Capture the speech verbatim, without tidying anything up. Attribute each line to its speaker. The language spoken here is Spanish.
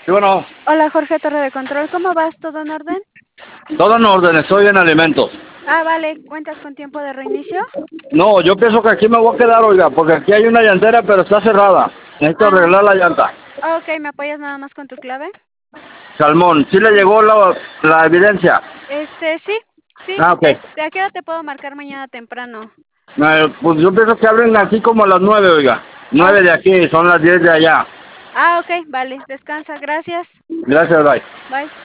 Speaker 1: Sí, bueno,
Speaker 2: Hola Jorge, Torre de Control, ¿cómo vas? ¿Todo en orden?
Speaker 1: todo en orden, estoy en alimentos.
Speaker 2: Ah, vale, ¿cuentas con tiempo de reinicio?
Speaker 1: No, yo pienso que aquí me voy a quedar, oiga, porque aquí hay una llantera, pero está cerrada. Necesito
Speaker 2: Ah,
Speaker 1: arreglar la llanta.
Speaker 2: ok, ¿me apoyas nada más con tu clave?
Speaker 1: Salmón, ¿sí le llegó la, la evidencia?
Speaker 2: Este, sí, sí,
Speaker 1: Ah, ok.
Speaker 2: este, ¿a qué hora te puedo marcar mañana temprano?
Speaker 1: Eh, pues yo pienso que abren aquí como a las nueve, oiga.
Speaker 2: Oh,
Speaker 1: Nueve de aquí, son las diez de allá.
Speaker 2: ah, ok, vale, descansa, gracias.
Speaker 1: Gracias, bye.
Speaker 2: Bye.